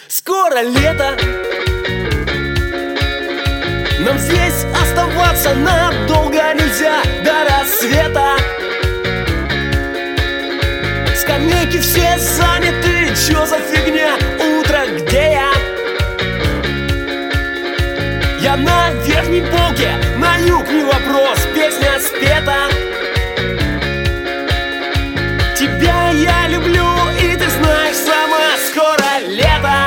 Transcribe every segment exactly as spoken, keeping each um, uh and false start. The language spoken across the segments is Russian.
Скоро лето, нам здесь оставаться надолго нельзя, до рассвета. Скамейки все заняты, чё за фигня? Утро, где я? Я на верхней полке, на юг не вопрос, песня спета. Тебя я люблю, и ты знаешь сама, скоро лето.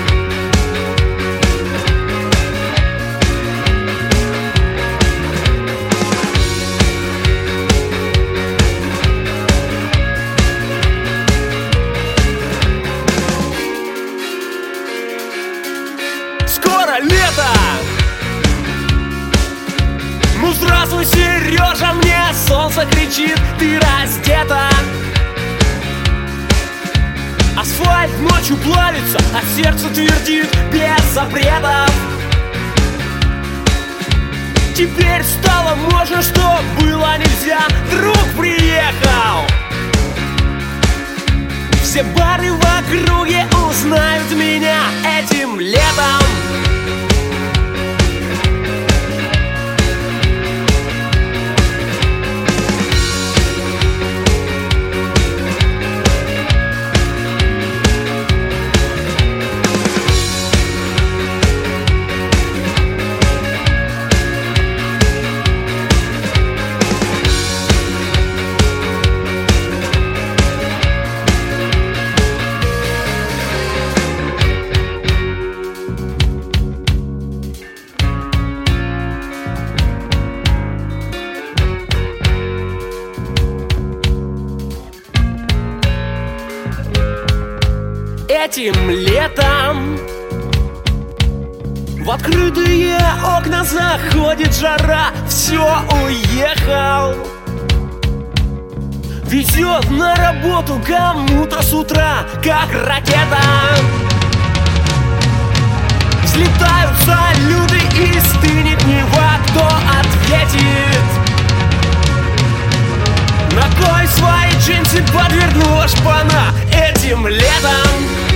Скоро лето! Ну здравствуй, Сережа, мне солнце кричит, ты раздета. Асфальт ночью плавится, а сердце твердит без запретов. Теперь стало можно, что было нельзя. Друг приехал. Все бары в округе узнают меня этим летом. Этим летом в открытые окна заходит жара. Все, уехал. Везет на работу кому-то с утра, как ракета. Взлетают салюты и стынет Нева. Кто ответит? На кой свои джинсы подвернула шпана этим летом?